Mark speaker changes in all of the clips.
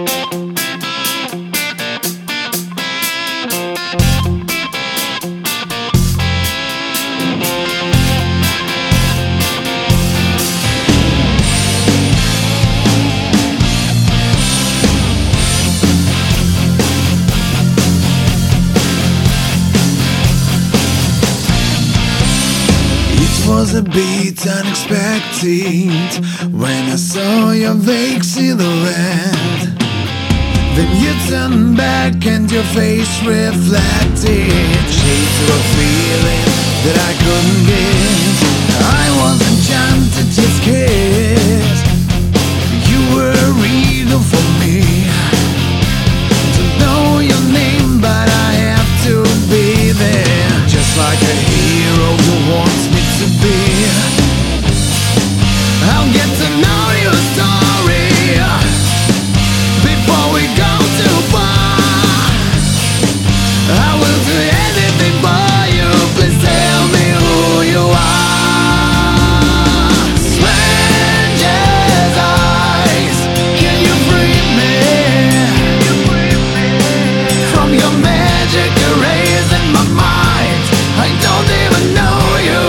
Speaker 1: Was a bit unexpected when I saw your vague silhouette. Then you turned back and your face reflected shades of a feeling that I couldn't get. I was enchanted, just scared. You were real for me. Don't know your name, but I have to be there, just like a hero who wants me to be. I'll get to know your story before we go too far. I will do anything for you. Please tell me who you are. Stranger's eyes, can you free me from your magic erasing my mind? I don't even know you.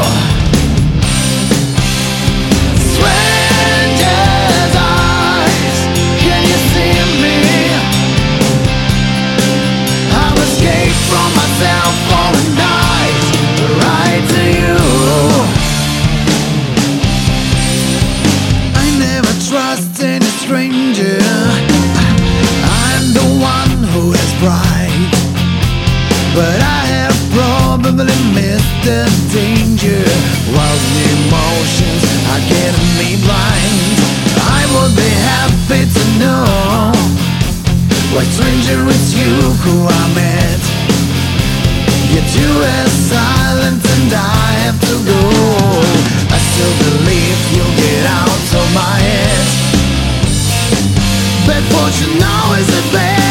Speaker 1: Stranger's eyes, can you see me? I'll escape from myself for a night, right to you. I never trust any stranger. I'm the one who is bright, but I have probably missed the danger. Wild emotions are getting me blind. I would be happy to know what stranger it's you who I met. Yet you are silent and I have to go. I still believe you'll get out of my head. Bad fortune always a bad.